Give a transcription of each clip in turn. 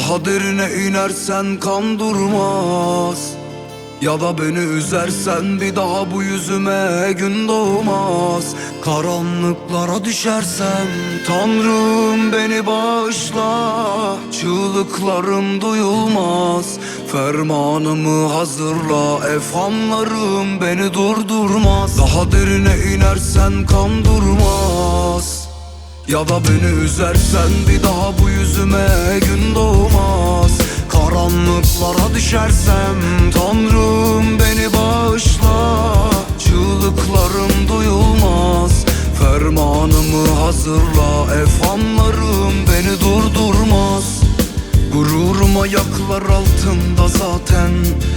Daha derine inersen kan durmaz. Ya da beni üzersen bir daha bu yüzüme gün doğmaz. Karanlıklara düşersem Tanrım beni bağışla. Çığlıklarım duyulmaz. Fermanımı hazırla, efhamlarım beni durdurmaz. Daha derine inersen kan durmaz. Ya da beni üzersen bir daha bu yüzüme gün doğmaz. Karanlıklara düşersem Tanrım beni bağışla. Çığlıklarım duyulmaz. Fermanımı hazırla, efhamlarım beni durdurmaz. Gururuma ayaklar altında zaten.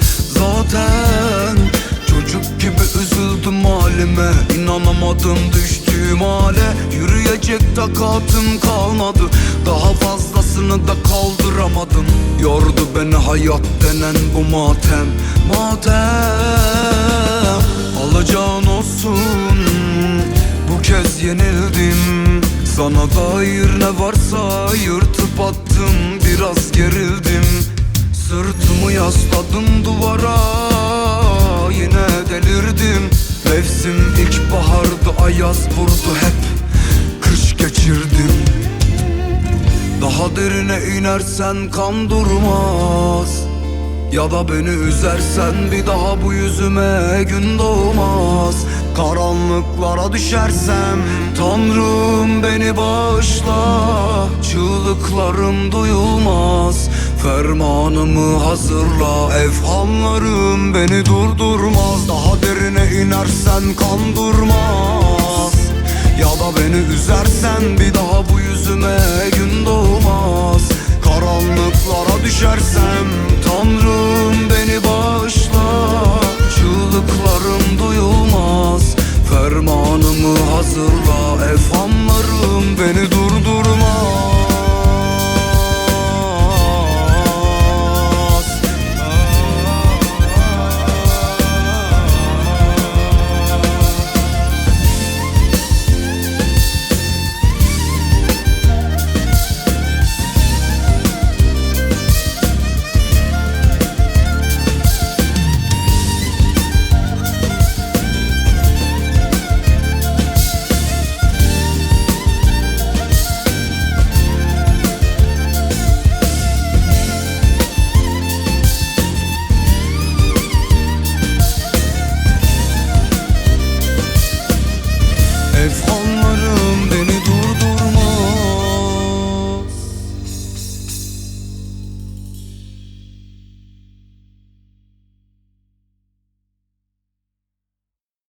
Çocuk gibi üzüldüm halime, İnanamadım düştüğüm hale. Yürüyecek takatım kalmadı, daha fazlasını da kaldıramadım. Yordu beni hayat denen bu matem. Alacağın olsun, bu kez yenildim. Sana dair ne varsa yırtıp attım, biraz gerildim. Sırtımı yasladım duvara, yine delirdim. Mevsim ilkbahardı, ayaz vurdu, hep kış geçirdim. Daha derine inersen kan durmaz. Ya da beni üzersen bir daha bu yüzüme gün doğmaz. Karanlıklara düşersem Tanrım beni bağışla. Çığlıklarım duyulmaz. Fermanımı hazırla, efhamlarım beni durdurmaz. Daha derine inersen kan durmaz. Ya da beni üzersen bir daha bu yüzüme gün doğmaz. Karanlıklara düşersem Tanrım